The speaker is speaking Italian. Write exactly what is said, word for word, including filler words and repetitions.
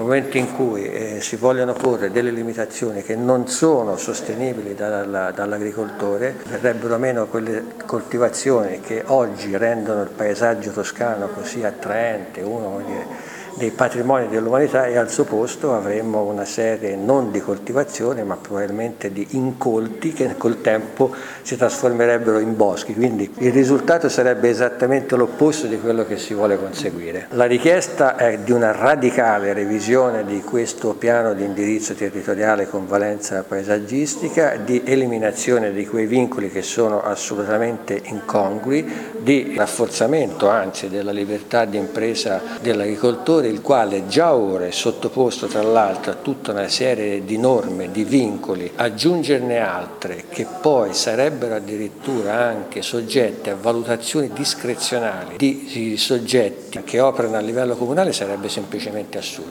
momento in cui eh, si vogliono porre delle limitazioni che non sono sostenibili dalla, dall'agricoltore, verrebbero meno quelle coltivazioni che oggi rendono il paesaggio toscano così attraente, uno dire, dei patrimoni dell'umanità, e al suo posto avremmo una serie non di coltivazione ma probabilmente di incolti che col tempo si trasformerebbero in boschi, quindi il risultato sarebbe esattamente l'opposto di quello che si vuole conseguire. La richiesta è di una radicale revisione di questo piano di indirizzo territoriale con valenza paesaggistica, di eliminazione di quei vincoli che sono assolutamente incongrui, di rafforzamento anzi della libertà di impresa dell'agricoltore, il quale già ora è sottoposto tra l'altro a tutta una serie di norme, di vincoli, aggiungerne altre che poi sarebbero addirittura anche soggette a valutazioni discrezionali di soggetti che operano a livello comunale sarebbe semplicemente assurdo.